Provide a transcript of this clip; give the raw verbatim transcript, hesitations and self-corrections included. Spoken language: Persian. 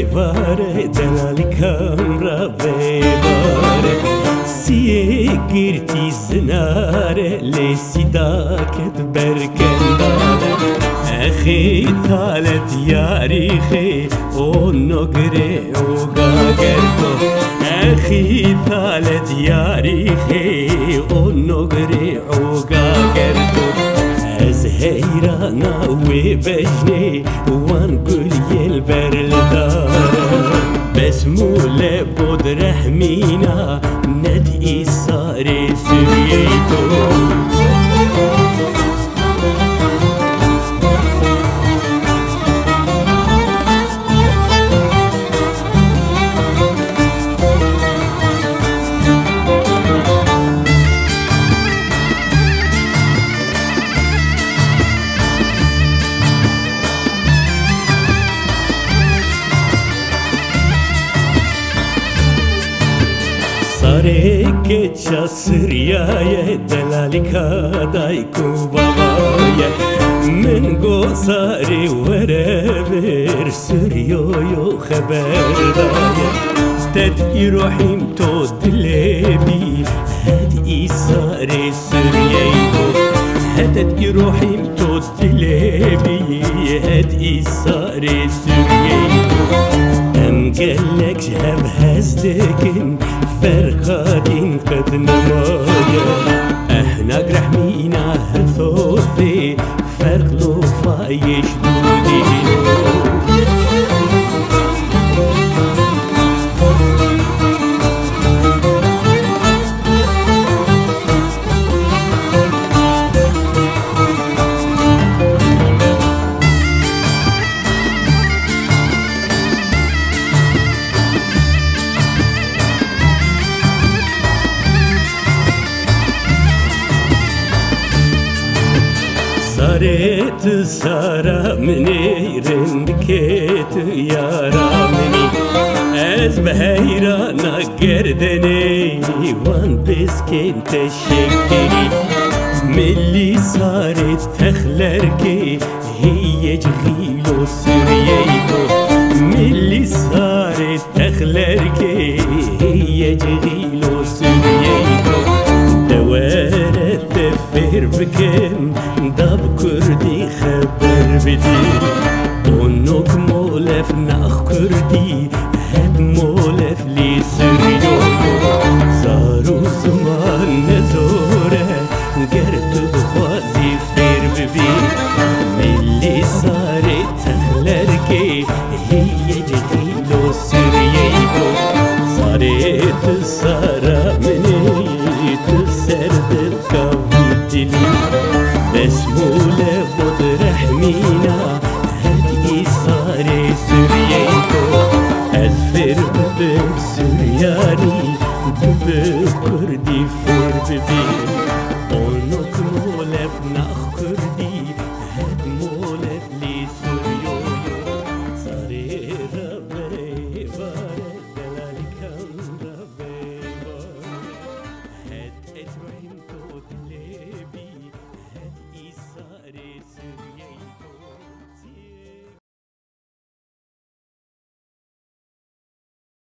باره دلالی کم را بباره سیه گرتی زناره لیسی داکت برکنداره اخی تالت یاری خی او نگره او گاگرتو اخی تالت یاری خی او نگره او گاگرتو از حیرانا و بجنی وان قل يلبر الدار بسمولة بود رحمينا ندئي صاري سريتو Sareke çasriye delalika dayku babaya min gosari verever sürüyor haberdaya ted irohim to dilebi had isare sürüyeyo ted irohim to dilebi had isare sürüyeyo em gellek hev hezdekin فرقادين قد نمايا احنا قرحمينا هثوثي فرق لو فايش دودين سارت سارا مني رندكت يارا مني از بهيرانا گردني وان بسكين تشكري ملي سارت تخلركي هي جغيلو سرييتو ملي سارت تخلركي هي جغيلو سرييتو دوارت تفر بكم داب كردي خبر بدي ونوك مولف ناخ كردي هد مولف لي سريو صارو زمان نزوره قرت بخوازي فير ببي ملي صاري تخلركي هي جديلو سريو صارت سارا مني تسرد الكافيتلي بسمولة بود رحمينا هدي صاري سرييتو الفر بب سرياني بب كردي فر ببي اونك مولف ناخ